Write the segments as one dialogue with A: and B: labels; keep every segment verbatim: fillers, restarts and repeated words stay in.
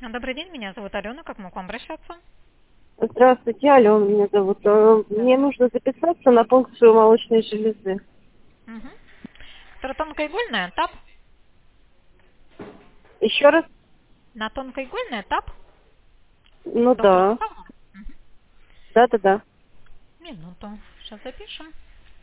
A: Добрый день, меня зовут Алена. Как могу к вам обращаться?
B: Здравствуйте, Алена меня зовут. Э, Мне
A: Да.
B: нужно записаться на пункцию молочной железы.
A: Угу. Это тонкоигольный этап.
B: Еще раз?
A: На тонкоигольный этап.
B: Ну
A: Доктор
B: да.
A: Губанов. Мгм.
B: Да-да-да.
A: Минуту. Сейчас запишем.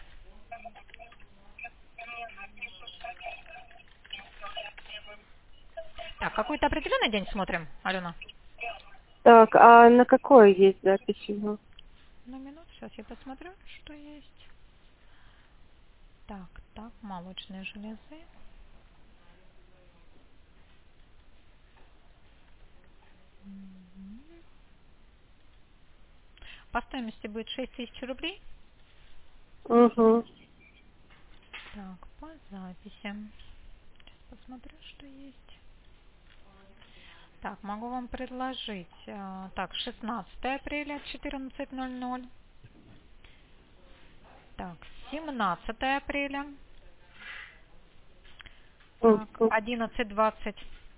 A: Так, какой-то определенный день смотрим, Алена?
B: Так, а на какое есть запись у вас?
A: На минуту. Сейчас я посмотрю, что есть. Так, так, молочные железы. Мгм. По стоимости будет шесть тысяч рублей.
B: Угу.
A: Так, по записям. Сейчас посмотрю, что есть. Так, могу вам предложить, э, так, шестнадцатое апреля, четырнадцать ноль ноль. Так, семнадцатое апреля, так,
B: Угу.
A: одиннадцать двадцать.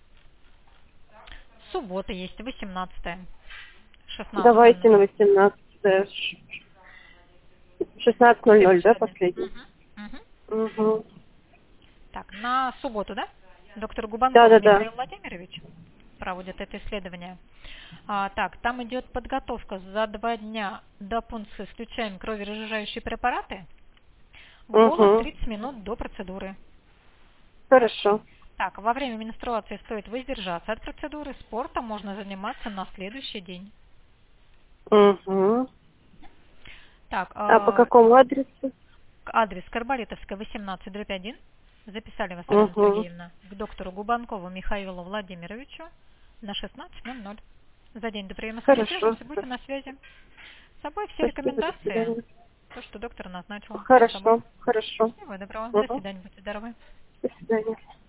A: Суббота есть, восемнадцатое, шестнадцать ноль
B: Давайте на
A: ноль.
B: восемнадцатое. шестнадцать ноль ноль, да,
A: Следующий день.
B: последний?
A: Мгм, мгм.
B: Угу.
A: Так, на субботу, да? Доктор Губанков
B: Да-да-да.
A: Михаил Владимирович проводит это исследование. А, так, там идет подготовка за два дня до пункции, включаем кроверазжижающие препараты. Голод
B: Угу.
A: тридцать минут до процедуры.
B: Хорошо.
A: Так, во время менструации стоит воздержаться от процедуры. Спортом можно заниматься на следующий день.
B: Угу.
A: Так,
B: А по
A: э,
B: какому адресу?
A: адрес Карболитовская, восемнадцать, дробь один. Записали вас, Алена
B: Угу.
A: Сергеевна, к доктору Губанкову Михаилу Владимировичу на шестнадцать ноль ноль. За день до приема с вами
B: Хорошо.
A: свяжемся, будьте на связи. С собой все
B: Спасибо, до
A: рекомендации,
B: свидания.
A: то, что доктор назначил, все с собой.
B: Хорошо, хорошо.
A: Всего доброго, до
B: Угу.
A: свидания, будьте здоровы.
B: До свидания.